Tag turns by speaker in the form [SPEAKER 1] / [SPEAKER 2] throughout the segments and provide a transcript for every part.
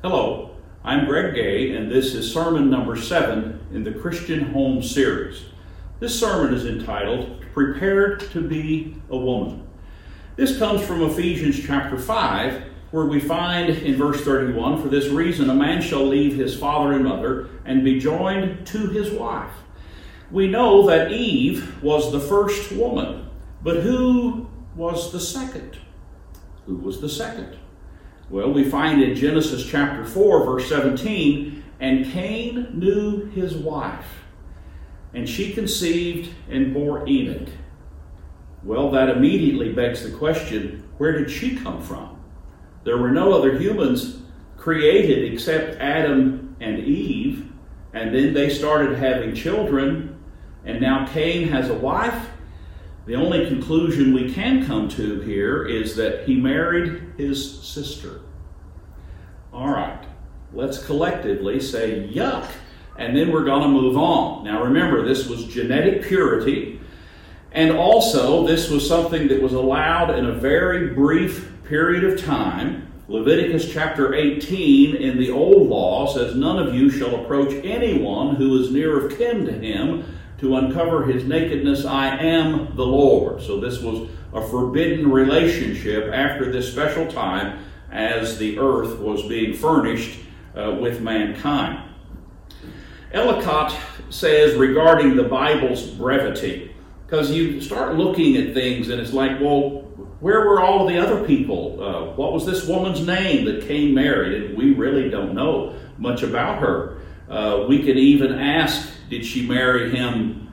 [SPEAKER 1] Hello, I'm Greg Gay, and this is sermon number 7 in the Christian Home series. This sermon is entitled, Prepared to be a Woman. This comes from Ephesians chapter 5, where we find in verse 31, For this reason a man shall leave his father and mother and be joined to his wife. We know that Eve was the first woman, but who was the second? Who was the second? Well, we find in Genesis chapter 4, verse 17, And Cain knew his wife, and she conceived and bore Enoch. Well, that immediately begs the question, where did she come from? There were no other humans created except Adam and Eve, and then they started having children, and now Cain has a wife. The only conclusion we can come to here is that he married his sister. All right, let's collectively say yuck, and then we're going to move on. Now remember, this was genetic purity, and also this was something that was allowed in a very brief period of time. Leviticus chapter 18 in the Old Law says, None of you shall approach anyone who is near of kin to him, to uncover his nakedness. I am the Lord. So this was a forbidden relationship after this special time as the earth was being furnished with mankind. Ellicott says regarding the Bible's brevity, because you start looking at things and it's like, well, where were all of the other people? What was this woman's name that Cain married? And we really don't know much about her. We could even ask, did she marry him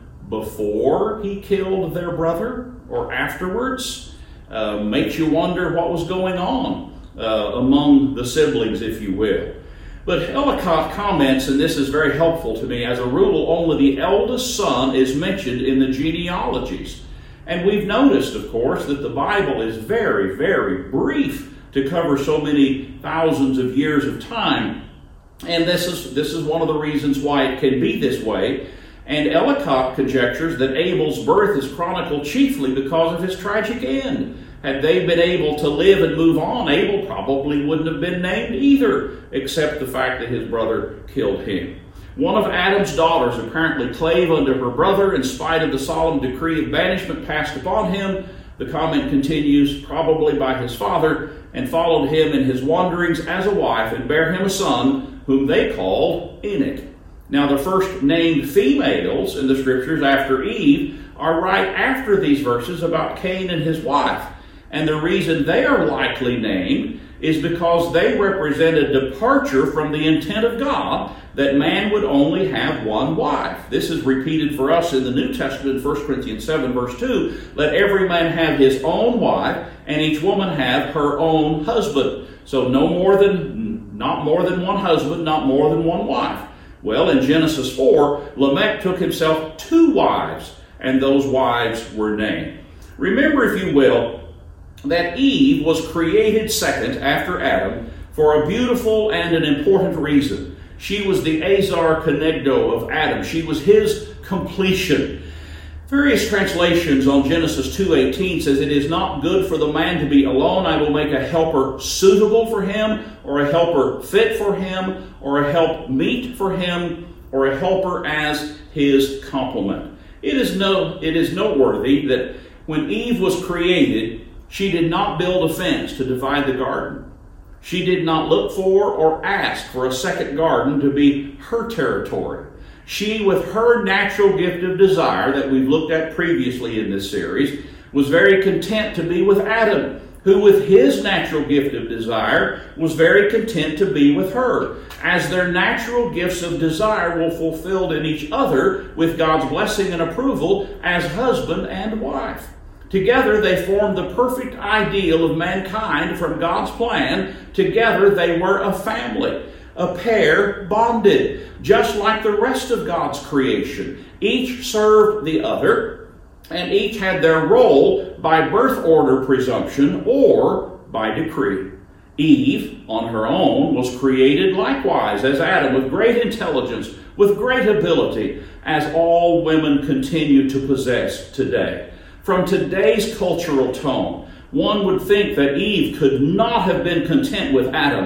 [SPEAKER 1] before he killed their brother or afterwards? Makes you wonder what was going on among the siblings, if you will. But Ellicott comments, and this is very helpful to me, as a rule, only the eldest son is mentioned in the genealogies. And we've noticed, of course, that the Bible is very, very brief to cover so many thousands of years of time. And this is one of the reasons why it can be this way. And Ellicott conjectures that Abel's birth is chronicled chiefly because of his tragic end. Had they been able to live and move on, Abel probably wouldn't have been named either, except the fact that his brother killed him. One of Adam's daughters apparently clave unto her brother in spite of the solemn decree of banishment passed upon him. The comment continues, probably by his father, and followed him in his wanderings as a wife, and bare him a son, whom they called Enoch. Now the first named females in the scriptures after Eve are right after these verses about Cain and his wife. And the reason they are likely named is because they represent a departure from the intent of God that man would only have one wife. This is repeated for us in the New Testament, 1 Corinthians 7, verse 2. Let every man have his own wife, and each woman have her own husband. So not more than one husband, not more than one wife. Well, in Genesis 4, Lamech took himself 2 wives, and those wives were named. Remember, if you will, that Eve was created second after Adam for a beautiful and an important reason. She was the Azar Kenegdo of Adam. She was his completion. Various translations on Genesis 2:18 says, It is not good for the man to be alone. I will make a helper suitable for him, or a helper fit for him, or a help meet for him, or a helper as his complement. It is noteworthy that when Eve was created, she did not build a fence to divide the garden. She did not look for or ask for a second garden to be her territory. She, with her natural gift of desire that we've looked at previously in this series, was very content to be with Adam, who with his natural gift of desire was very content to be with her, as their natural gifts of desire were fulfilled in each other with God's blessing and approval as husband and wife. Together they formed the perfect ideal of mankind from God's plan. Together they were a family, a pair bonded, just like the rest of God's creation. Each served the other, and each had their role by birth order presumption or by decree. Eve, on her own, was created likewise as Adam, with great intelligence, with great ability, as all women continue to possess today. From today's cultural tone, one would think that Eve could not have been content with Adam,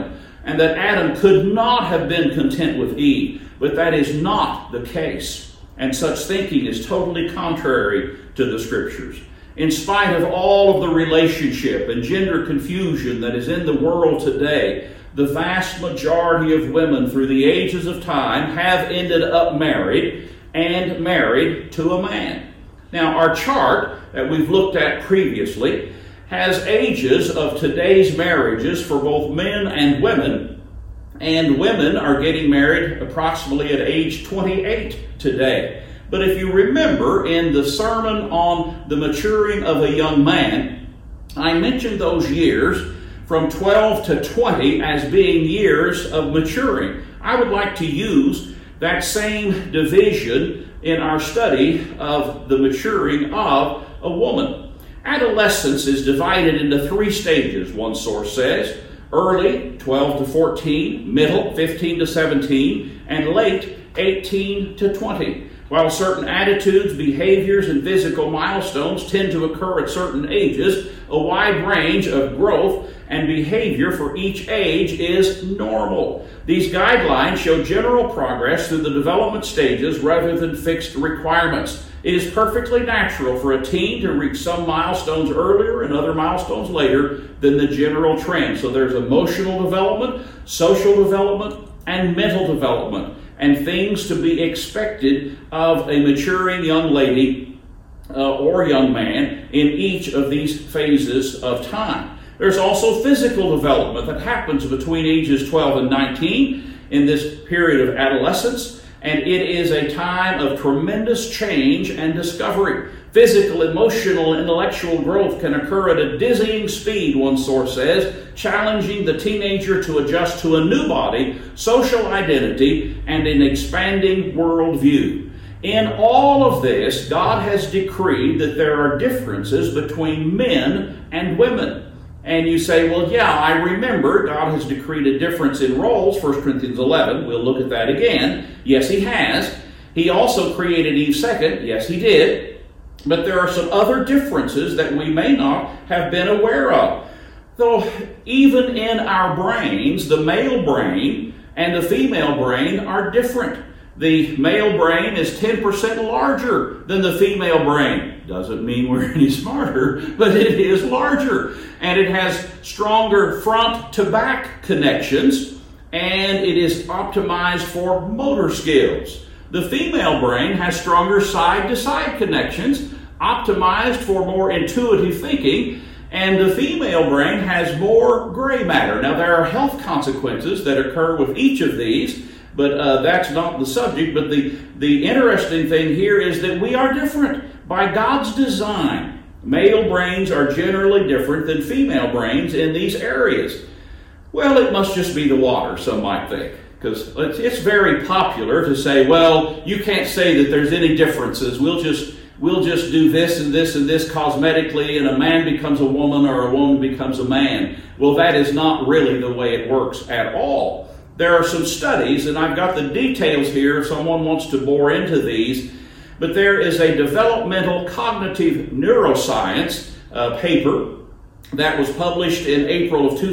[SPEAKER 1] and that Adam could not have been content with Eve. But that is not the case, and such thinking is totally contrary to the Scriptures. In spite of all of the relationship and gender confusion that is in the world today, the vast majority of women through the ages of time have ended up married and married to a man. Now, our chart that we've looked at previously has ages of today's marriages for both men and women are getting married approximately at age 28 today. But if you remember in the sermon on the maturing of a young man, I mentioned those years from 12 to 20 as being years of maturing. I would like to use that same division in our study of the maturing of a woman. Adolescence is divided into 3 stages, one source says. Early, 12 to 14, middle, 15 to 17, and late, 18 to 20. While certain attitudes, behaviors, and physical milestones tend to occur at certain ages, a wide range of growth and behavior for each age is normal. These guidelines show general progress through the development stages rather than fixed requirements. It is perfectly natural for a teen to reach some milestones earlier and other milestones later than the general trend. So there's emotional development, social development, and mental development, and things to be expected of a maturing young lady or young man in each of these phases of time. There's also physical development that happens between ages 12 and 19 in this period of adolescence, and it is a time of tremendous change and discovery. Physical, emotional, and intellectual growth can occur at a dizzying speed, one source says, challenging the teenager to adjust to a new body, social identity, and an expanding worldview. In all of this, God has decreed that there are differences between men and women. And you say, well, yeah, I remember God has decreed a difference in roles, 1 Corinthians 11. We'll look at that again. Yes, he has. He also created Eve second. Yes, he did. But there are some other differences that we may not have been aware of. Though even in our brains, the male brain and the female brain are different. The male brain is 10% larger than the female brain. Doesn't mean we're any smarter, but it is larger. And it has stronger front to back connections, and it is optimized for motor skills. The female brain has stronger side to side connections, optimized for more intuitive thinking, and the female brain has more gray matter. Now, there are health consequences that occur with each of these, but that's not the subject. But the interesting thing here is that we are different. By God's design, male brains are generally different than female brains in these areas. Well, it must just be the water, some might think, because it's very popular to say, well, you can't say that there's any differences. We'll just do this and this and this cosmetically, and a man becomes a woman or a woman becomes a man. Well, that is not really the way it works at all. There are some studies, and I've got the details here if someone wants to bore into these, but there is a developmental cognitive neuroscience paper that was published in April of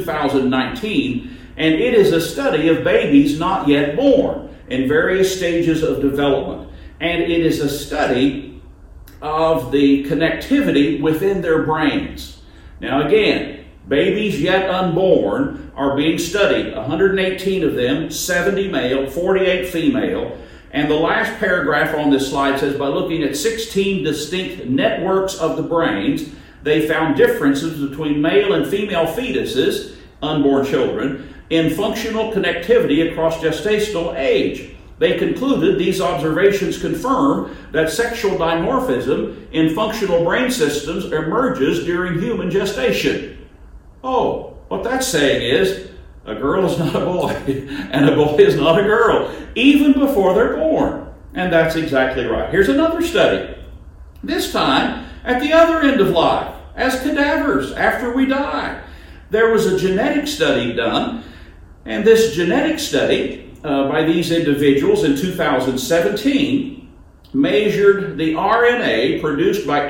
[SPEAKER 1] 2019, and it is a study of babies not yet born in various stages of development. And it is a study of the connectivity within their brains. Now again, babies yet unborn are being studied, 118 of them, 70 male, 48 female. And the last paragraph on this slide says, by looking at 16 distinct networks of the brains, they found differences between male and female fetuses, unborn children, in functional connectivity across gestational age. They concluded these observations confirm that sexual dimorphism in functional brain systems emerges during human gestation. Oh, what that's saying is, a girl is not a boy, and a boy is not a girl, even before they're born. And that's exactly right. Here's another study. This time, at the other end of life, as cadavers, after we die. There was a genetic study done, and this genetic study by these individuals in 2017 measured the RNA produced by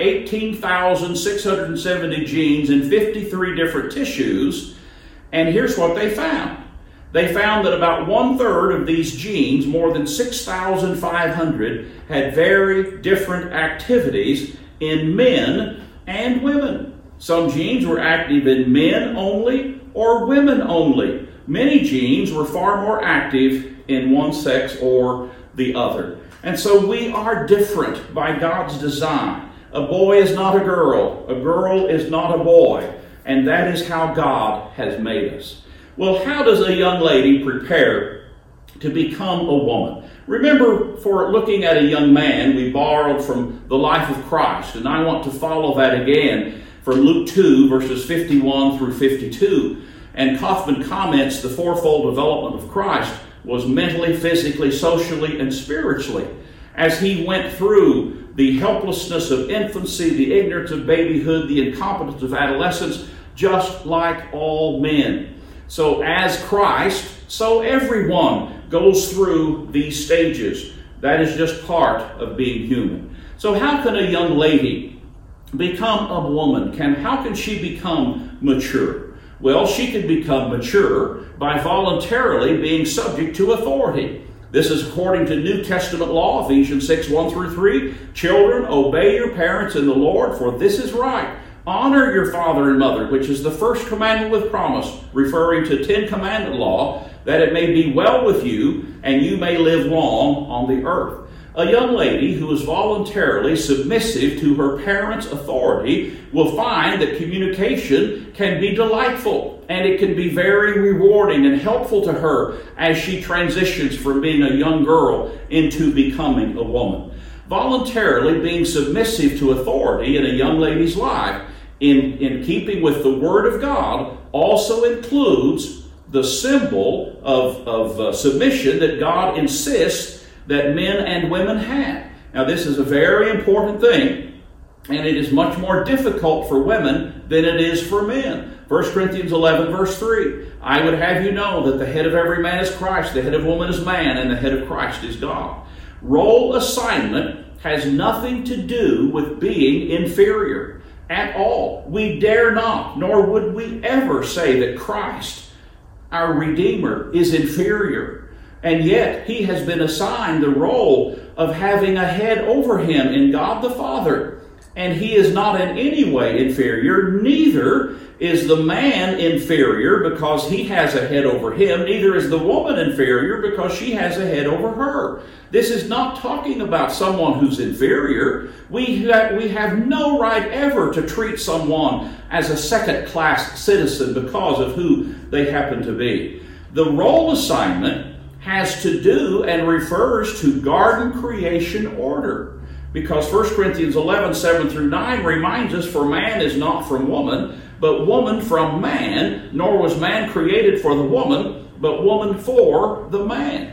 [SPEAKER 1] 18,670 genes in 53 different tissues. And here's what they found. They found that about 1/3 of these genes, more than 6,500, had very different activities in men and women. Some genes were active in men only or women only. Many genes were far more active in one sex or the other. And so we are different by God's design. A boy is not a girl is not a boy, and that is how God has made us. Well, how does a young lady prepare to become a woman? Remember, for looking at a young man, we borrowed from the life of Christ, and I want to follow that again from Luke 2, verses 51 through 52. And Kaufman comments the fourfold development of Christ was mentally, physically, socially, and spiritually. As he went through the helplessness of infancy, the ignorance of babyhood, the incompetence of adolescence, just like all men. So as Christ, so everyone goes through these stages. That is just part of being human. So how can a young lady become a woman? How can she become mature? Well, she can become mature by voluntarily being subject to authority. This is according to New Testament law, Ephesians 6, 1 through 3. Children, obey your parents in the Lord, for this is right. Honor your father and mother, which is the first commandment with promise, referring to 10 commandment law, that it may be well with you and you may live long on the earth. A young lady who is voluntarily submissive to her parents' authority will find that communication can be delightful, and it can be very rewarding and helpful to her as she transitions from being a young girl into becoming a woman. Voluntarily being submissive to authority in a young lady's life, in keeping with the Word of God, also includes the symbol of submission that God insists that men and women have. Now, this is a very important thing, and it is much more difficult for women than it is for men. 1 Corinthians 11, verse 3, I would have you know that the head of every man is Christ, the head of woman is man, and the head of Christ is God. Role assignment has nothing to do with being inferior at all. We dare not, nor would we ever say that Christ, our Redeemer, is inferior. And yet, he has been assigned the role of having a head over him in God the Father. And he is not in any way inferior. Neither is the man inferior because he has a head over him. Neither is the woman inferior because she has a head over her. This is not talking about someone who's inferior. We have no right ever to treat someone as a second-class citizen because of who they happen to be. The role assignment has to do and refers to garden creation order. Because 1 Corinthians 11, 7 through 9 reminds us, for man is not from woman, but woman from man, nor was man created for the woman, but woman for the man.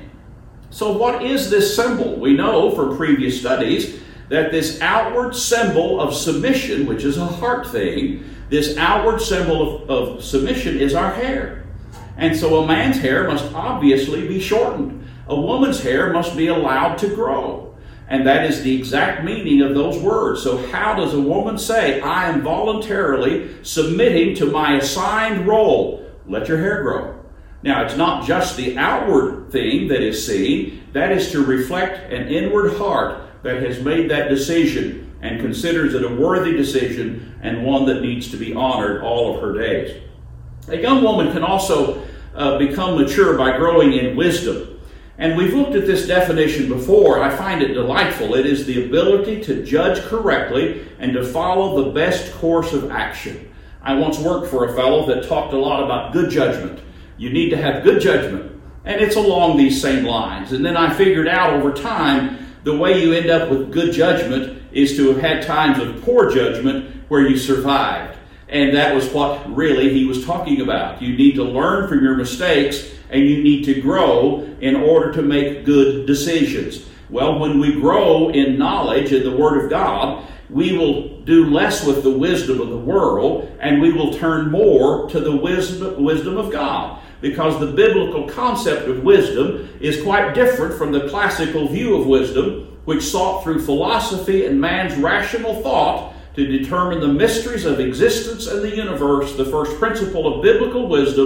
[SPEAKER 1] So what is this symbol? We know from previous studies that this outward symbol of submission, which is a heart thing, this outward symbol of submission is our hair. And so a man's hair must obviously be shortened. A woman's hair must be allowed to grow. And that is the exact meaning of those words. So how does a woman say, I am voluntarily submitting to my assigned role? Let your hair grow. Now, it's not just the outward thing that is seen. That is to reflect an inward heart that has made that decision and considers it a worthy decision and one that needs to be honored all of her days. A young woman can also become mature by growing in wisdom. And we've looked at this definition before. I find it delightful. It is the ability to judge correctly and to follow the best course of action. I once worked for a fellow that talked a lot about good judgment. You need to have good judgment. And it's along these same lines. And then I figured out over time, the way you end up with good judgment is to have had times of poor judgment where you survived. And that was what really he was talking about. You need to learn from your mistakes and you need to grow in order to make good decisions. Well, when we grow in knowledge in the Word of God, we will do less with the wisdom of the world and we will turn more to the wisdom of God. Because the biblical concept of wisdom is quite different from the classical view of wisdom, which sought through philosophy and man's rational thought to determine the mysteries of existence and the universe. The first principle of biblical wisdom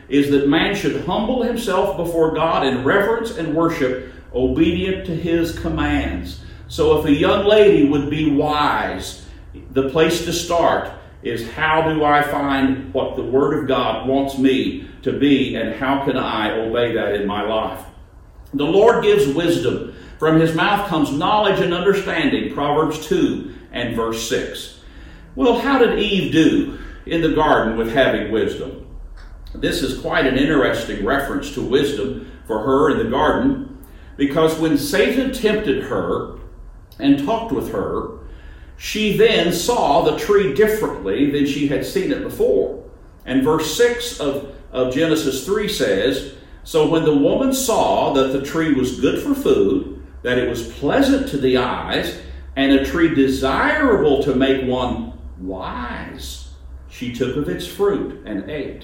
[SPEAKER 1] is that man should humble himself before God in reverence and worship, obedient to his commands. So if a young lady would be wise, the place to start is, how do I find what the Word of God wants me to be, and how can I obey that in my life? The Lord gives wisdom. From his mouth comes knowledge and understanding, Proverbs 2 and verse 6. Well, how did Eve do in the garden with having wisdom? This is quite an interesting reference to wisdom for her in the garden, because when Satan tempted her and talked with her, she then saw the tree differently than she had seen it before. And verse 6 of Genesis 3 says, "So when the woman saw that the tree was good for food, that it was pleasant to the eyes, and a tree desirable to make one wise, she took of its fruit and ate."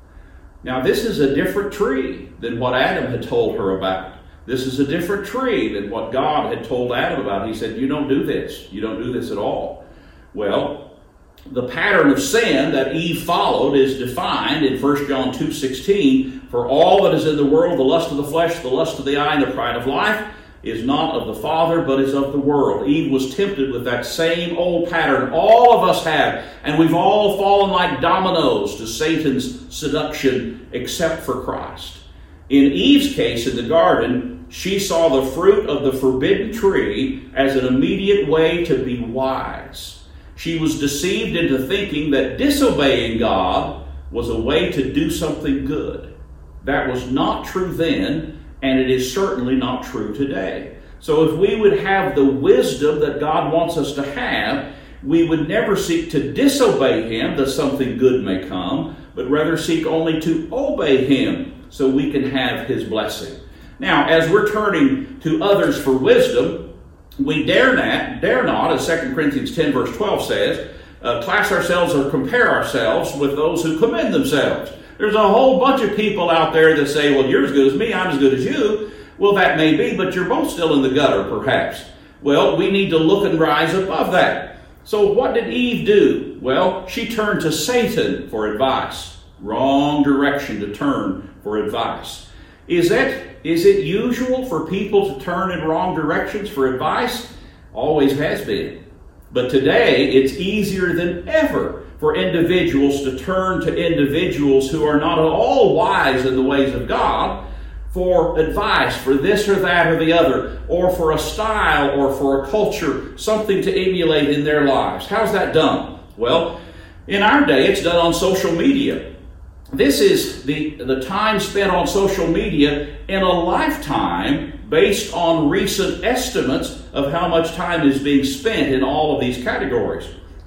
[SPEAKER 1] Now this is a different tree than what Adam had told her about. This is a different tree than what God had told Adam about. He said, you don't do this. You don't do this at all. Well, the pattern of sin that Eve followed is defined in 1 John 2:16. "For all that is in the world, the lust of the flesh, the lust of the eye, and the pride of life, is not of the Father, but is of the world." Eve was tempted with that same old pattern. All of us have, and we've all fallen like dominoes to Satan's seduction, except for Christ. In Eve's case in the garden, she saw the fruit of the forbidden tree as an immediate way to be wise. She was deceived into thinking that disobeying God was a way to do something good. That was not true then, and it is certainly not true today. So if we would have the wisdom that God wants us to have, we would never seek to disobey him that something good may come, but rather seek only to obey him so we can have his blessing. Now, as we're turning to others for wisdom, we dare not, as 2 Corinthians 10 verse 12 says, class ourselves or compare ourselves with those who commend themselves. There's a whole bunch of people out there that say, well, you're as good as me, I'm as good as you. Well, that may be, but you're both still in the gutter, perhaps. Well, we need to look and rise above that. So what did Eve do? Well, she turned to Satan for advice. Wrong direction to turn for advice. Is it usual for people to turn in wrong directions for advice? Always has been. But today, it's easier than ever for individuals to turn to individuals who are not at all wise in the ways of God for advice, for this or that or the other, or for a style or for a culture, something to emulate in their lives. How's that done? Well, in our day, it's done on social media. This is the time spent on social media in a lifetime based on recent estimates of how much time is being spent in all of these categories.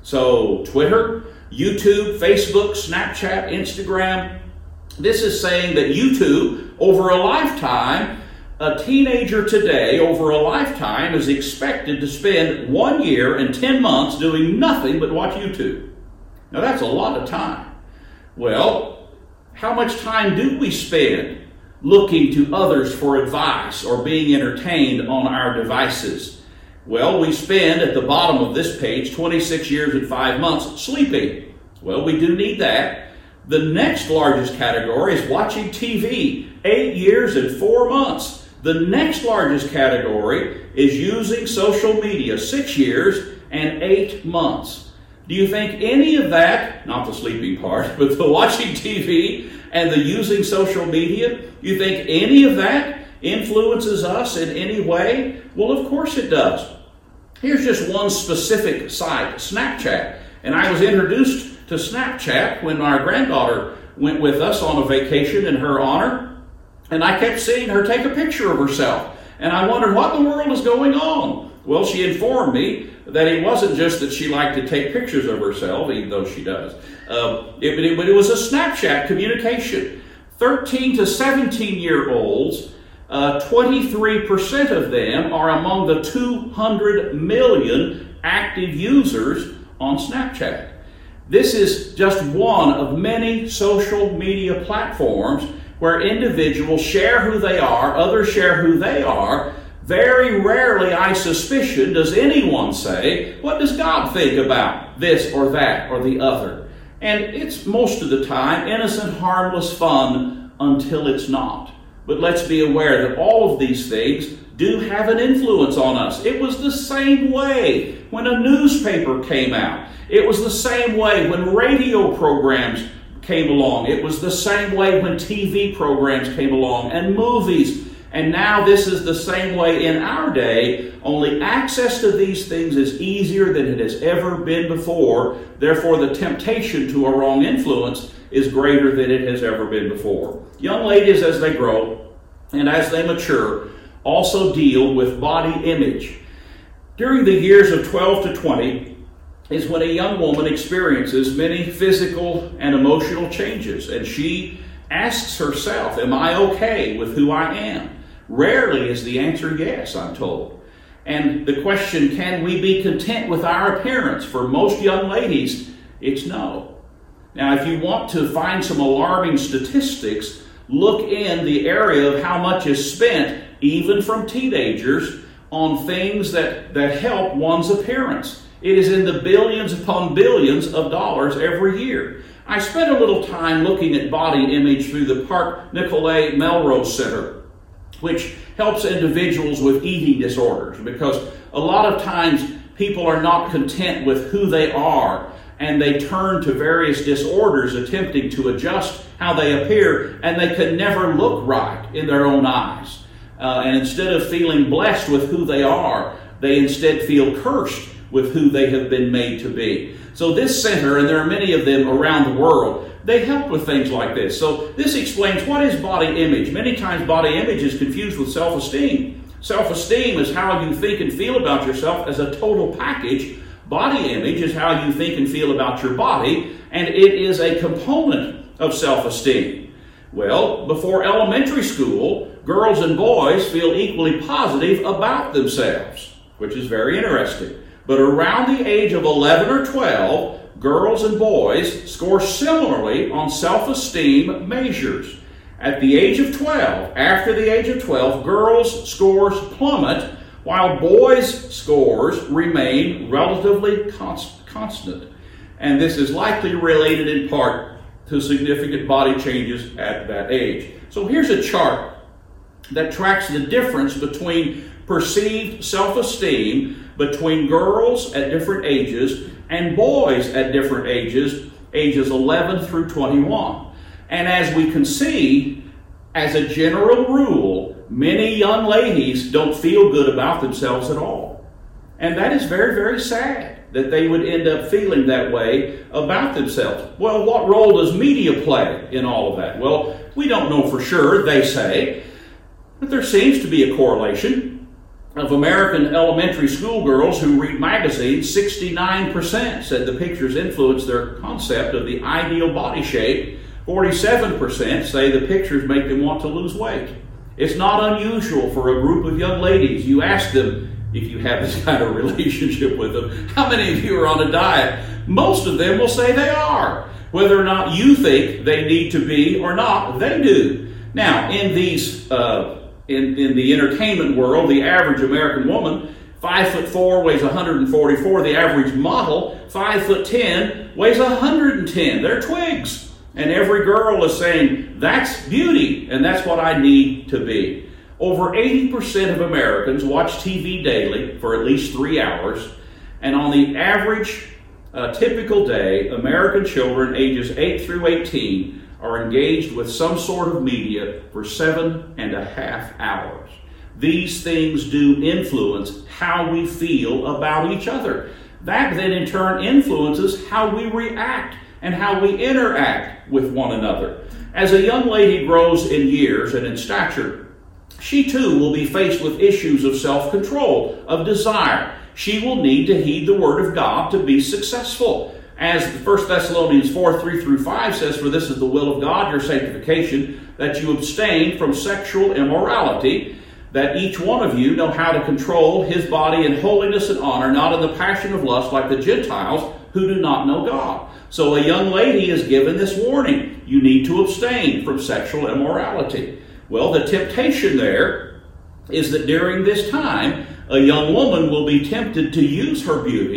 [SPEAKER 1] So Twitter, YouTube, Facebook, Snapchat, Instagram. This is saying that YouTube, over a lifetime, a teenager today, over a lifetime, is expected to spend 1 year and 10 months doing nothing but watch YouTube. Now that's a lot of time. Well, how much time do we spend looking to others for advice or being entertained on our devices? Well, we spend at the bottom of this page 26 years and 5 months sleeping. Well, we do need that. The next largest category is watching TV, 8 years and 4 months. The next largest category is using social media, 6 years and 8 months. Do you think any of that, not the sleeping part, but the watching TV and the using social media, you think any of that influences us in any way? Well, of course it does. Here's just one specific site, Snapchat. And I was introduced to Snapchat when our granddaughter went with us on a vacation in her honor. And I kept seeing her take a picture of herself. And I wondered what in the world is going on. Well, she informed me that it wasn't just that she liked to take pictures of herself, even though she does. But it was a Snapchat communication. 13 to 17-year-olds, 23% of them are among the 200 million active users on Snapchat. This is just one of many social media platforms where individuals share who they are, others share who they are. Very rarely, I suspicion, does anyone say, what does God think about this or that or the other? And it's most of the time innocent, harmless fun until it's not. But let's be aware that all of these things do have an influence on us. It was the same way when a newspaper came out. It was the same way when radio programs came along. It was the same way when TV programs came along and movies. And now this is the same way in our day, only access to these things is easier than it has ever been before. Therefore, the temptation to a wrong influence is greater than it has ever been before. Young ladies, as they grow and as they mature, also deal with body image. During the years of 12 to 20 is when a young woman experiences many physical and emotional changes, and she asks herself, am I okay with who I am? Rarely is the answer yes, I'm told. And the question, can we be content with our appearance? For most young ladies, it's no. Now, if you want to find some alarming statistics, look in the area of how much is spent, even from teenagers, on things that help one's appearance. It is in the billions upon billions of dollars every year. I spent a little time looking at body image through the Park Nicolay Melrose Center, which helps individuals with eating disorders, because a lot of times people are not content with who they are, and they turn to various disorders attempting to adjust how they appear, and they can never look right in their own eyes. And instead of feeling blessed with who they are, they instead feel cursed with who they have been made to be. So this center, and there are many of them around the world, they help with things like this. So this explains what is body image. Many times body image is confused with self-esteem. Self-esteem is how you think and feel about yourself as a total package. Body image is how you think and feel about your body, and it is a component of self-esteem. Well, before elementary school, girls and boys feel equally positive about themselves, which is very interesting. But around the age of 11 or 12, girls and boys score similarly on self-esteem measures. At the age of 12, after the age of 12, girls' scores plummet, while boys' scores remain relatively constant. And this is likely related in part to significant body changes at that age. So here's a chart that tracks the difference between perceived self-esteem between girls at different ages and boys at different ages, ages 11 through 21. And as we can see, as a general rule, many young ladies don't feel good about themselves at all. And that is very, very sad that they would end up feeling that way about themselves. Well, what role does media play in all of that? Well, we don't know for sure, they say, but there seems to be a correlation. Of American elementary school girls who read magazines, 69% said the pictures influence their concept of the ideal body shape. 47% say the pictures make them want to lose weight. It's not unusual for a group of young ladies. You ask them, if you have this kind of relationship with them, how many of you are on a diet? Most of them will say they are. Whether or not you think they need to be or not, they do. Now, in these in the entertainment world, the average American woman, 5'4", weighs 144. The average model, 5'10", weighs 110. They're twigs. And every girl is saying, that's beauty, and that's what I need to be. Over 80% of Americans watch TV daily for at least 3 hours. And on the average typical day, American children ages 8 through 18 are engaged with some sort of media for 7.5 hours. These things do influence how we feel about each other. That then in turn influences how we react and how we interact with one another. As a young lady grows in years and in stature, she too will be faced with issues of self-control, of desire. She will need to heed the Word of God to be successful. As 1 Thessalonians 4, 3 through 5 says, for this is the will of God, your sanctification, that you abstain from sexual immorality, that each one of you know how to control his body in holiness and honor, not in the passion of lust like the Gentiles who do not know God. So a young lady is given this warning. You need to abstain from sexual immorality. Well, the temptation there is that during this time, a young woman will be tempted to use her beauty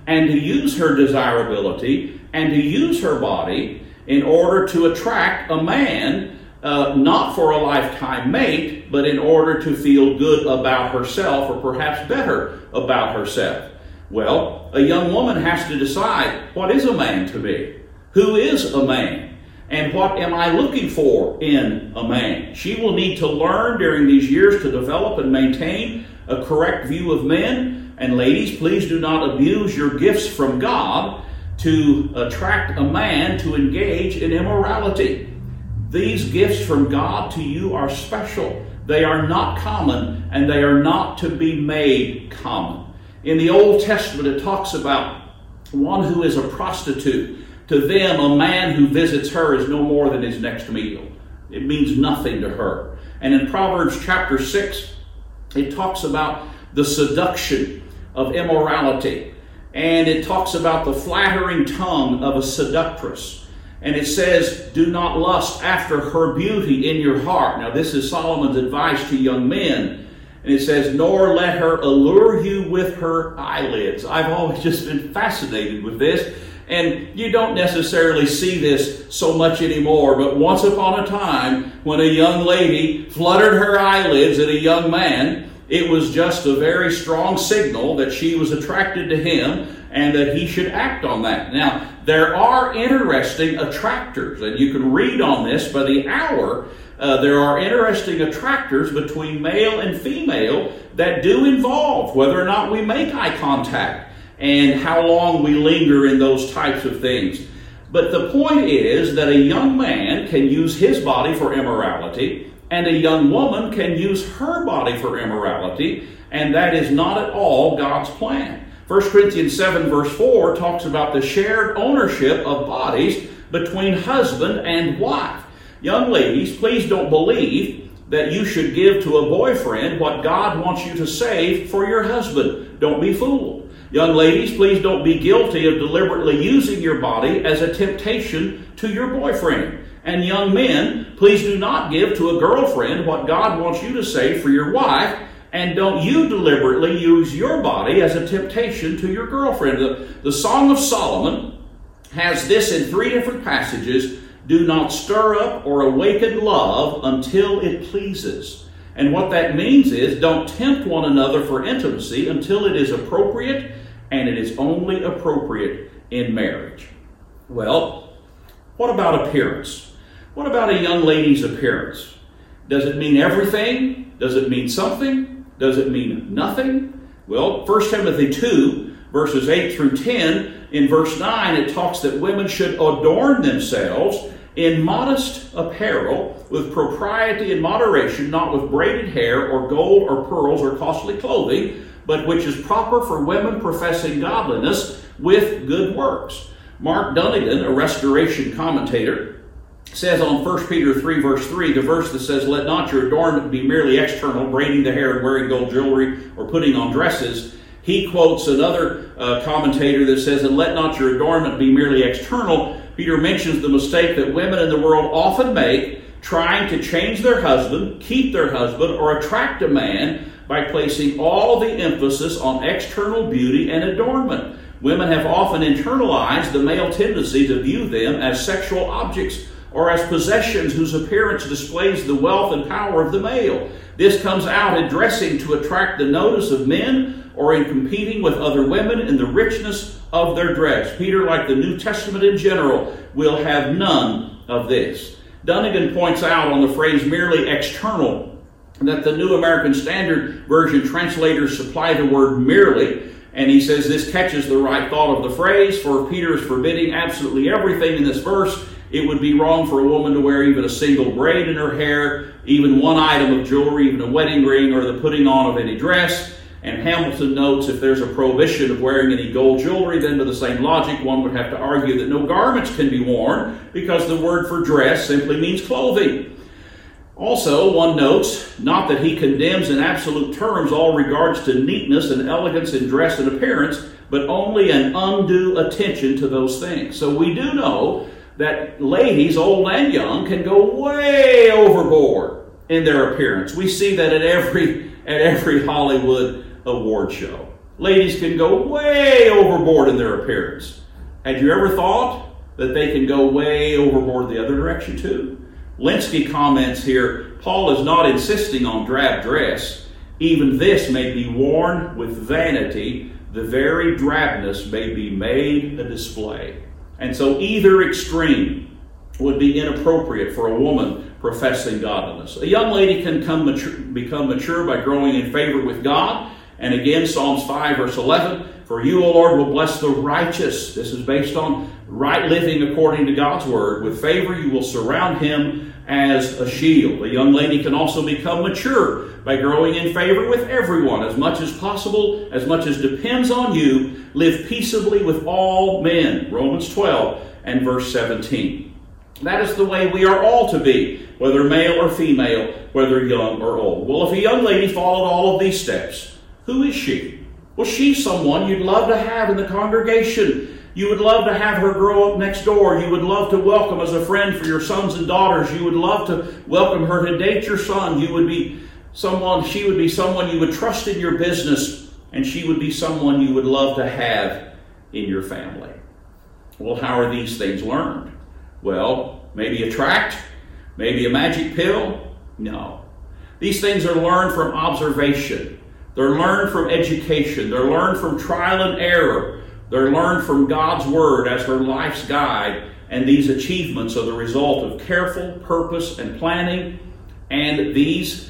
[SPEAKER 1] and to use her desirability and to use her body in order to attract a man, not for a lifetime mate, but in order to feel good about herself, or perhaps better about herself. Well, a young woman has to decide, what is a man to me? Who is a man? And what am I looking for in a man? She will need to learn during these years to develop and maintain a correct view of men. And ladies, please do not abuse your gifts from God to attract a man to engage in immorality. These gifts from God to you are special. They are not common, and they are not to be made common. In the Old Testament, it talks about one who is a prostitute. To them, a man who visits her is no more than his next meal. It means nothing to her. And in Proverbs chapter 6, it talks about the seduction of immorality. And it talks about the flattering tongue of a seductress. And it says, do not lust after her beauty in your heart. Now, this is Solomon's advice to young men. And it says, nor let her allure you with her eyelids. I've always just been fascinated with this. And you don't necessarily see this so much anymore, but once upon a time, when a young lady fluttered her eyelids at a young man, it was just a very strong signal that she was attracted to him and that he should act on that. Now, there are interesting attractors, and you can read on this by the hour. There are interesting attractors between male and female that do involve whether or not we make eye contact and how long we linger in those types of things. But the point is that a young man can use his body for immorality, and a young woman can use her body for immorality, and that is not at all God's plan. 1 Corinthians 7 verse 4 talks about the shared ownership of bodies between husband and wife. Young ladies, please don't believe that you should give to a boyfriend what God wants you to save for your husband. Don't be fooled. Young ladies, please don't be guilty of deliberately using your body as a temptation to your boyfriend. And young men, please do not give to a girlfriend what God wants you to save for your wife, and don't you deliberately use your body as a temptation to your girlfriend. The Song of Solomon has this in 3 different passages. Do not stir up or awaken love until it pleases. And what that means is, don't tempt one another for intimacy until it is appropriate, and it is only appropriate in marriage. Well, what about appearance? What about a young lady's appearance? Does it mean everything? Does it mean something? Does it mean nothing? Well, 1 Timothy 2, verses 8 through 10, in verse 9, it talks that women should adorn themselves in modest apparel, with propriety and moderation, not with braided hair or gold or pearls or costly clothing, but which is proper for women professing godliness with good works. Mark Dunnigan, a restoration commentator, says on 1 Peter 3 verse 3, the verse that says, let not your adornment be merely external, braiding the hair and wearing gold jewelry or putting on dresses. He quotes another commentator that says, and let not your adornment be merely external. Peter mentions the mistake that women in the world often make, trying to change their husband, keep their husband, or attract a man by placing all the emphasis on external beauty and adornment. Women have often internalized the male tendency to view them as sexual objects or as possessions whose appearance displays the wealth and power of the male. This comes out in dressing to attract the notice of men or in competing with other women in the richness of their dress. Peter, like the New Testament in general, will have none of this. Dunnigan points out on the phrase merely external that the New American Standard Version translators supply the word merely, and he says this catches the right thought of the phrase, for Peter is forbidding absolutely everything in this verse. It would be wrong for a woman to wear even a single braid in her hair, even one item of jewelry, even a wedding ring, or the putting on of any dress. And Hamilton notes if there's a prohibition of wearing any gold jewelry, then to the same logic, one would have to argue that no garments can be worn because the word for dress simply means clothing. Also, one notes, not that he condemns in absolute terms all regards to neatness and elegance in dress and appearance, but only an undue attention to those things. So we do know that ladies, old and young, can go way overboard in their appearance. We see that at every Hollywood award show. ladies can go way overboard in their appearance. Had you ever thought that they can go way overboard the other direction too? Lenski comments here, Paul is not insisting on drab dress. Even this may be worn with vanity. The very drabness may be made a display. And so either extreme would be inappropriate for a woman professing godliness. A young lady can become mature by growing in favor with God. And again, Psalms 5 verse 11, for you, O Lord, will bless the righteous. This is based on right living according to God's word. With favor you will surround him as a shield. A young lady can also become mature by growing in favor with everyone as much as possible, as much as depends on you. Live peaceably with all men. Romans 12 and verse 17. That is the way we are all to be, whether male or female, whether young or old. Well, if a young lady followed all of these steps, who is she? Well, she's someone you'd love to have in the congregation. You would love to have her grow up next door. You would love to welcome as a friend for your sons and daughters. You would love to welcome her to date your son. She would be someone you would trust in your business, and she would be someone you would love to have in your family. Well, how are these things learned? Well, maybe a tract, maybe a magic pill? No. These things are learned from observation. They're learned from education. They're learned from trial and error. They're learned from God's Word as her life's guide. And these achievements are the result of careful purpose and planning. And these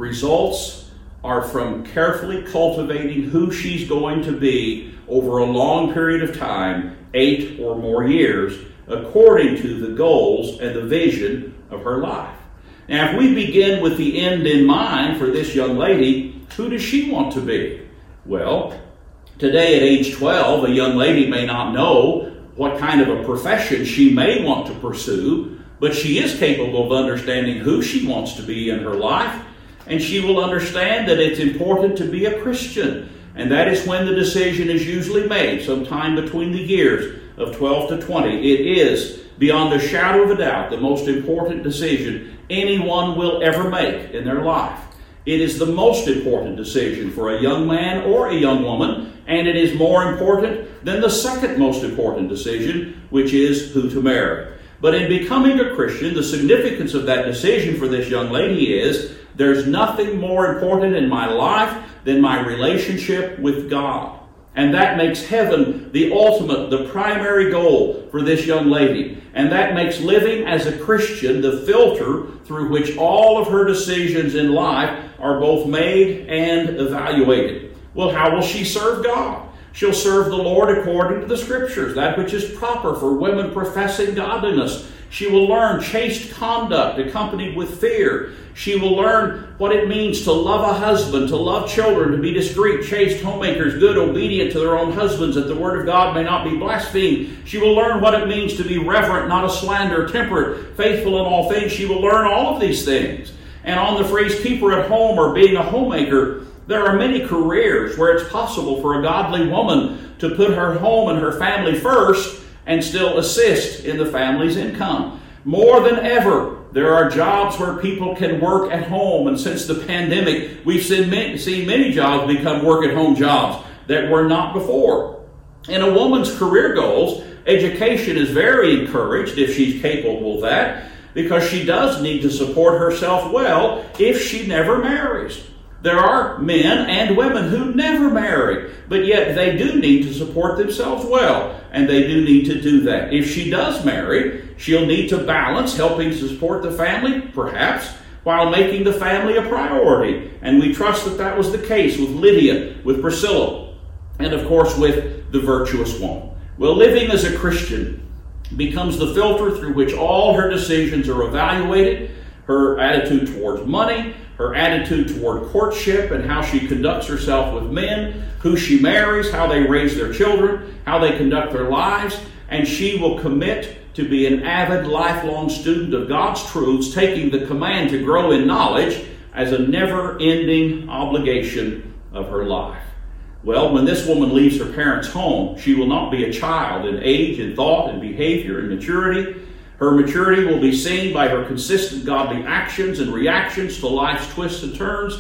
[SPEAKER 1] results are from carefully cultivating who she's going to be over a long period of time, 8 or more years, according to the goals and the vision of her life. Now, if we begin with the end in mind for this young lady, who does she want to be? Well, today at age 12, a young lady may not know what kind of a profession she may want to pursue, but she is capable of understanding who she wants to be in her life, and she will understand that it's important to be a Christian. And that is when the decision is usually made, sometime between the years of 12 to 20. It is, beyond a shadow of a doubt, the most important decision anyone will ever make in their life. It is the most important decision for a young man or a young woman, and it is more important than the second most important decision, which is who to marry. But in becoming a Christian, the significance of that decision for this young lady is, there's nothing more important in my life than my relationship with God. And that makes heaven the ultimate, the primary goal for this young lady. And that makes living as a Christian the filter through which all of her decisions in life are both made and evaluated. Well, how will she serve God? She'll serve the Lord according to the Scriptures, that which is proper for women professing godliness. She will learn chaste conduct accompanied with fear. She will learn what it means to love a husband, to love children, to be discreet, chaste homemakers, good, obedient to their own husbands, that the word of God may not be blasphemed. She will learn what it means to be reverent, not a slanderer, temperate, faithful in all things. She will learn all of these things. And on the phrase keeper at home or being a homemaker, there are many careers where it's possible for a godly woman to put her home and her family first and still assist in the family's income. More than ever, there are jobs where people can work at home. And since the pandemic, we've seen many jobs become work-at-home jobs that were not before. In a woman's career goals, education is very encouraged if she's capable of that, because she does need to support herself well if she never marries. There are men and women who never marry, but yet they do need to support themselves well, and they do need to do that. If she does marry, she'll need to balance helping to support the family, perhaps, while making the family a priority. And we trust that that was the case with Lydia, with Priscilla, and of course with the virtuous woman. Well, living as a Christian becomes the filter through which all her decisions are evaluated. Her attitude towards money, her attitude toward courtship and how she conducts herself with men, who she marries, how they raise their children, how they conduct their lives, and she will commit to be an avid, lifelong student of God's truths, taking the command to grow in knowledge as a never-ending obligation of her life. Well, when this woman leaves her parents' home, she will not be a child in age, in thought, in behavior, in maturity. Her maturity will be seen by her consistent godly actions and reactions to life's twists and turns.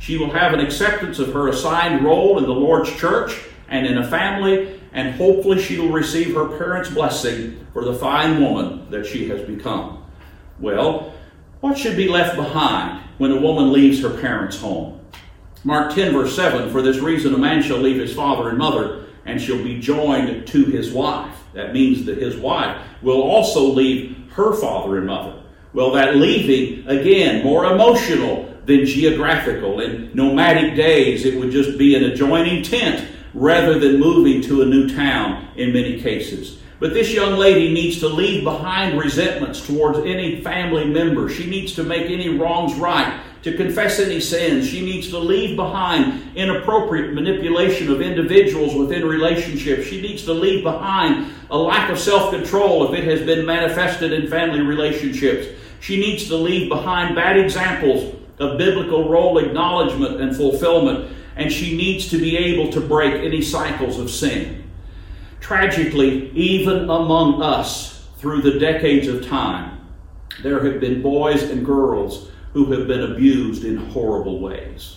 [SPEAKER 1] She will have an acceptance of her assigned role in the Lord's church and in a family, and hopefully she will receive her parents' blessing for the fine woman that she has become. Well, what should be left behind when a woman leaves her parents' home? Mark 10, verse 7, "For this reason a man shall leave his father and mother, and shall be joined to his wife." That means that his wife will also leave her father and mother. Well, that leaving, again, more emotional than geographical. In nomadic days, it would just be an adjoining tent rather than moving to a new town in many cases. But this young lady needs to leave behind resentments towards any family member. She needs to make any wrongs right, to confess any sins. She needs to leave behind inappropriate manipulation of individuals within relationships. She needs to leave behind a lack of self-control if it has been manifested in family relationships. She needs to leave behind bad examples of biblical role acknowledgement and fulfillment, and she needs to be able to break any cycles of sin. Tragically, even among us, through the decades of time, there have been boys and girls who have been abused in horrible ways.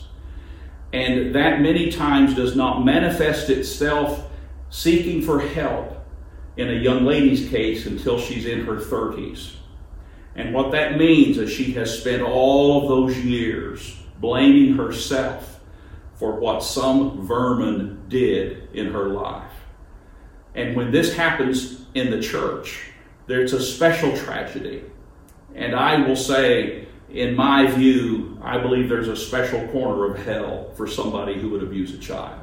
[SPEAKER 1] And that many times does not manifest itself seeking for help in a young lady's case until she's in her 30s. And what that means is she has spent all of those years blaming herself for what some vermin did in her life. And when this happens in the church, there's a special tragedy. And I will say, in my view, I believe there's a special corner of hell for somebody who would abuse a child.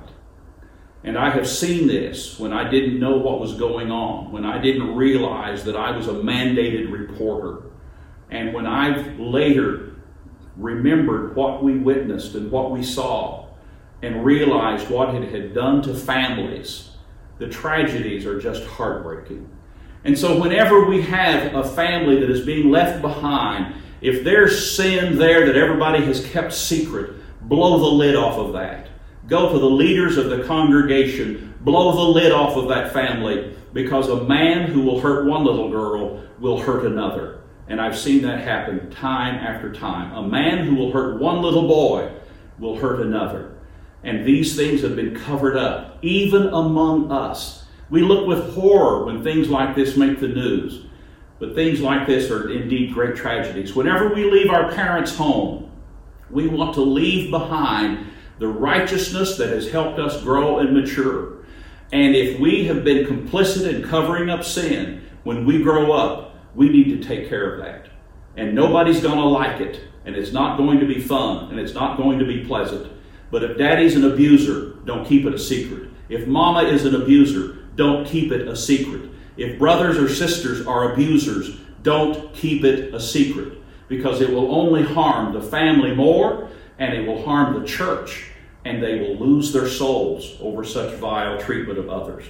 [SPEAKER 1] And I have seen this when I didn't know what was going on, when I didn't realize that I was a mandated reporter, and when I've later remembered what we witnessed and what we saw and realized what it had done to families. The tragedies are just heartbreaking. And so whenever we have a family that is being left behind, if there's sin there that everybody has kept secret, blow the lid off of that. Go to the leaders of the congregation, blow the lid off of that family, because a man who will hurt one little girl will hurt another. And I've seen that happen time after time. A man who will hurt one little boy will hurt another. And these things have been covered up, even among us. We look with horror when things like this make the news. But things like this are indeed great tragedies. Whenever we leave our parents' home, we want to leave behind the righteousness that has helped us grow and mature. And if we have been complicit in covering up sin, when we grow up, we need to take care of that. And nobody's going to like it. And it's not going to be fun. And it's not going to be pleasant. But if daddy's an abuser, don't keep it a secret. If mama is an abuser, don't keep it a secret. If brothers or sisters are abusers, don't keep it a secret. Because it will only harm the family more, and it will harm the church, and they will lose their souls over such vile treatment of others.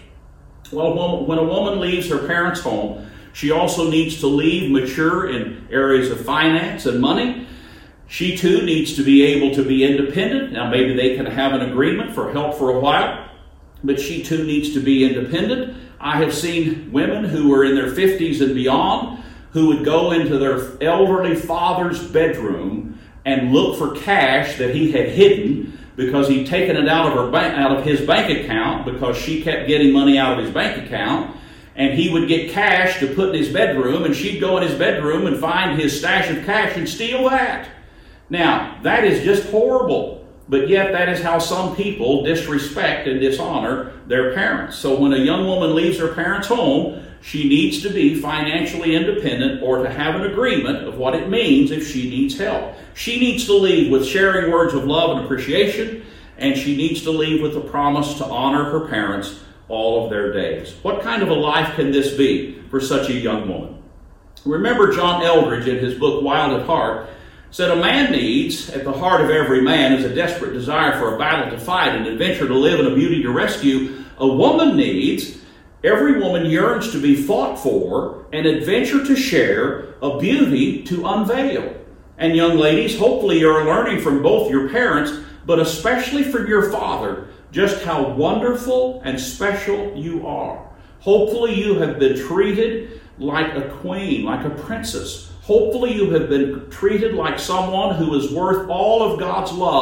[SPEAKER 1] Well, when a woman leaves her parents' home, she also needs to leave mature in areas of finance and money. She too needs to be able to be independent. Now maybe they can have an agreement for help for a while, but she too needs to be independent. I have seen women who are in their 50s and beyond who would go into their elderly father's bedroom and look for cash that he had hidden because he'd taken it out of his bank account because she kept getting money out of his bank account. And he would get cash to put in his bedroom, and she'd go in his bedroom and find his stash of cash and steal that. Now, that is just horrible. But yet that is how some people disrespect and dishonor their parents. So when a young woman leaves her parents' home, she needs to be financially independent or to have an agreement of what it means if she needs help. She needs to leave with sharing words of love and appreciation, and she needs to leave with the promise to honor her parents all of their days. What kind of a life can this be for such a young woman? Remember John Eldridge in his book Wild at Heart said, "A man needs, at the heart of every man, is a desperate desire for a battle to fight, an adventure to live, and a beauty to rescue. A woman needs, every woman yearns to be fought for, an adventure to share, a beauty to unveil." And young ladies, hopefully you're learning from both your parents, but especially from your father, just how wonderful and special you are. Hopefully you have been treated like a queen, like a princess. Hopefully you have been treated like someone who is worth all of God's love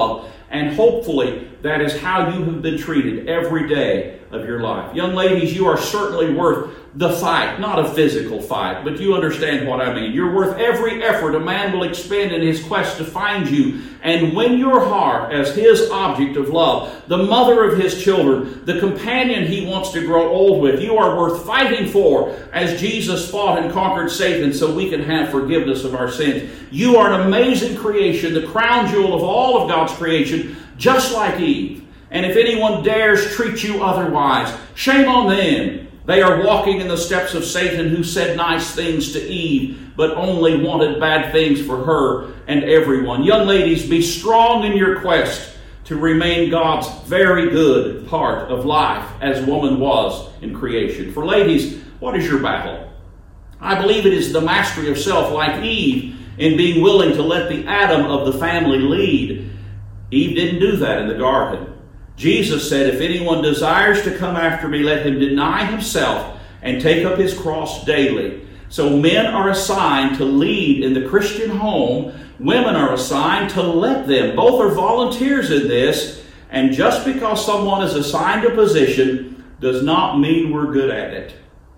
[SPEAKER 1] And hopefully that is how you have been treated every day of your life. Young ladies, you are certainly worth the fight, not a physical fight, but you understand what I mean. You're worth every effort a man will expend in his quest to find you and win your heart as his object of love, the mother of his children, the companion he wants to grow old with. You are worth fighting for as Jesus fought and conquered Satan so we can have forgiveness of our sins. You are an amazing creation, the crown jewel of all of God's creation, just like Eve. And if anyone dares treat you otherwise, shame on them. They are walking in the steps of Satan, who said nice things to Eve, but only wanted bad things for her and everyone. Young ladies, be strong in your quest to remain God's very good part of life, as woman was in creation. For ladies, what is your battle? I believe it is the mastery of self, like Eve, in being willing to let the Adam of the family lead. Eve didn't do that in the garden. Jesus said, if anyone desires to come after me, let him deny himself and take up his cross daily. So men are assigned to lead in the Christian home. Women are assigned to let them. Both are volunteers in this. And just because someone is assigned a position does not mean we're good at it.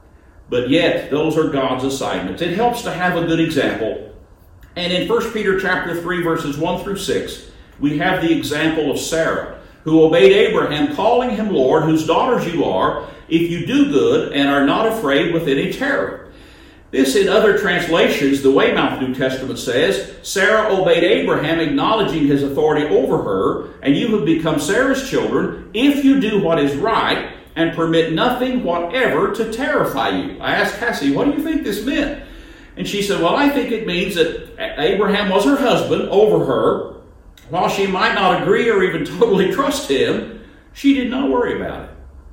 [SPEAKER 1] But yet, those are God's assignments. It helps to have a good example. And in 1 Peter chapter 3, verses 1 through 6, we have the example of Sarah, who obeyed Abraham, calling him Lord, whose daughters you are, if you do good and are not afraid with any terror. This, in other translations, the Weymouth New Testament says, Sarah obeyed Abraham, acknowledging his authority over her, and you have become Sarah's children, if you do what is right and permit nothing whatever to terrify you. I asked Cassie, what do you think this meant? And she said, well, I think it means that Abraham was her husband over her. While she might not agree or even totally trust him, she did not worry about it.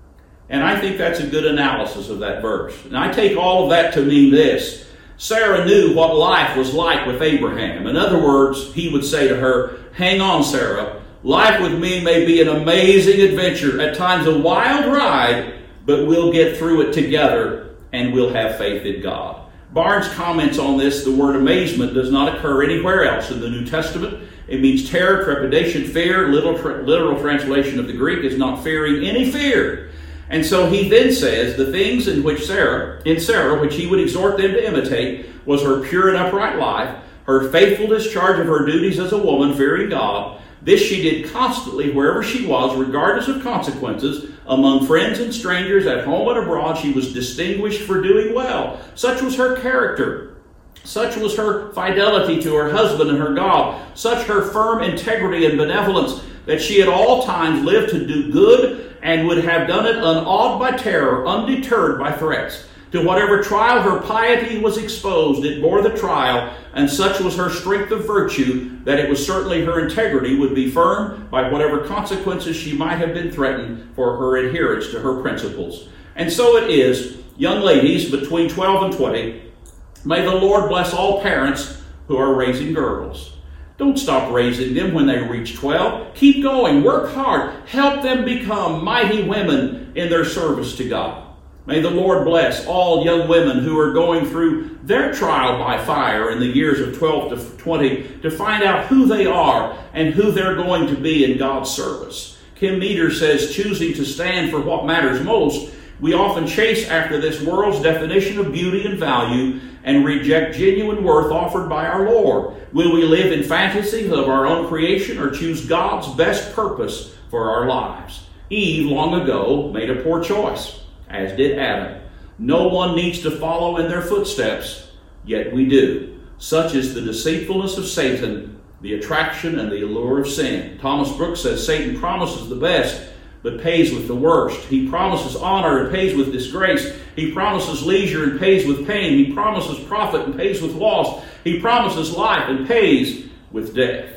[SPEAKER 1] And I think that's a good analysis of that verse. And I take all of that to mean this. Sarah knew what life was like with Abraham. In other words, he would say to her, hang on, Sarah. Life with me may be an amazing adventure, at times a wild ride, but we'll get through it together and we'll have faith in God. Barnes comments on this, the word amazement does not occur anywhere else in the New Testament. It means terror, trepidation, fear. Literal translation of the Greek is not fearing any fear. And so he then says the things in Sarah, which he would exhort them to imitate, was her pure and upright life, her faithful discharge of her duties as a woman, fearing God. This she did constantly wherever she was, regardless of consequences. Among friends and strangers, at home and abroad, she was distinguished for doing well. Such was her character. Such was her fidelity to her husband and her God. Such her firm integrity and benevolence that she at all times lived to do good and would have done it unawed by terror, undeterred by threats. To whatever trial her piety was exposed, it bore the trial, and such was her strength of virtue that it was certainly her integrity would be firm by whatever consequences she might have been threatened for her adherence to her principles. And so it is, young ladies between 12 and 20, may the Lord bless all parents who are raising girls. Don't stop raising them when they reach 12. Keep going. Work hard. Help them become mighty women in their service to God. May the Lord bless all young women who are going through their trial by fire in the years of 12 to 20 to find out who they are and who they're going to be in God's service. Kim Meter says, choosing to stand for what matters most, we often chase after this world's definition of beauty and value and reject genuine worth offered by our Lord. Will we live in fantasies of our own creation or choose God's best purpose for our lives? Eve, long ago, made a poor choice, as did Adam. No one needs to follow in their footsteps, yet we do. Such is the deceitfulness of Satan, the attraction and the allure of sin. Thomas Brooks says Satan promises the best, but pays with the worst. He promises honor and pays with disgrace. He promises leisure and pays with pain. He promises profit and pays with loss. He promises life and pays with death.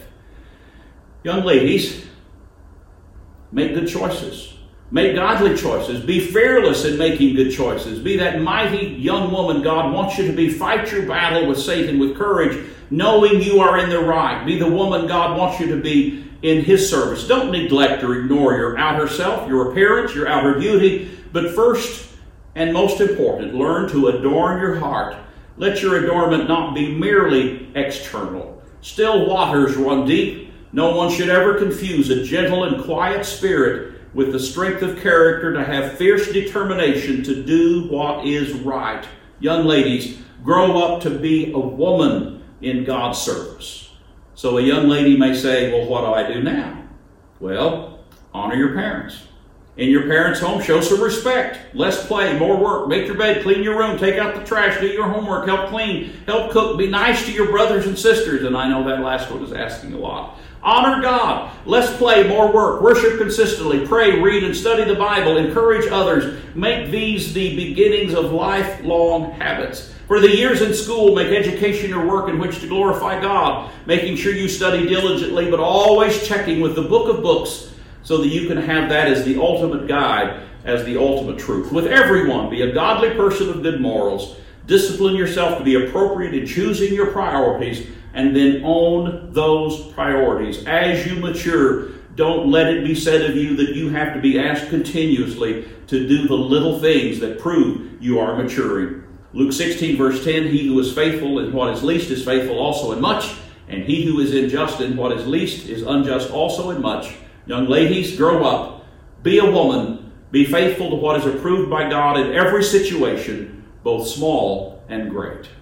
[SPEAKER 1] Young ladies, make good choices. Make godly choices. Be fearless in making good choices. Be that mighty young woman God wants you to be. Fight your battle with Satan with courage, knowing you are in the right. Be the woman God wants you to be in His service. Don't neglect or ignore your outer self, your appearance, your outer beauty. But first and most important, learn to adorn your heart. Let your adornment not be merely external. Still waters run deep, No one should ever confuse a gentle and quiet spirit with the strength of character to have fierce determination to do what is right. Young ladies, grow up to be a woman in God's service. So a young lady may say, well, what do I do now? Well, honor your parents. In your parents' home, show some respect. Less play, more work. Make your bed, clean your room, take out the trash, do your homework, help clean, help cook, be nice to your brothers and sisters. And I know that last one is asking a lot. Honor God. Less play, more work. Worship consistently. Pray, read, and study the Bible. Encourage others. Make these the beginnings of lifelong habits. For the years in school, make education your work in which to glorify God, making sure you study diligently, but always checking with the book of books so that you can have that as the ultimate guide, as the ultimate truth. With everyone, be a godly person of good morals. Discipline yourself to be appropriate in choosing your priorities, and then own those priorities. As you mature, don't let it be said of you that you have to be asked continuously to do the little things that prove you are maturing. Luke 16, verse 10, he who is faithful in what is least is faithful also in much, and he who is unjust in what is least is unjust also in much. Young ladies, grow up. Be a woman. Be faithful to what is approved by God in every situation, both small and great.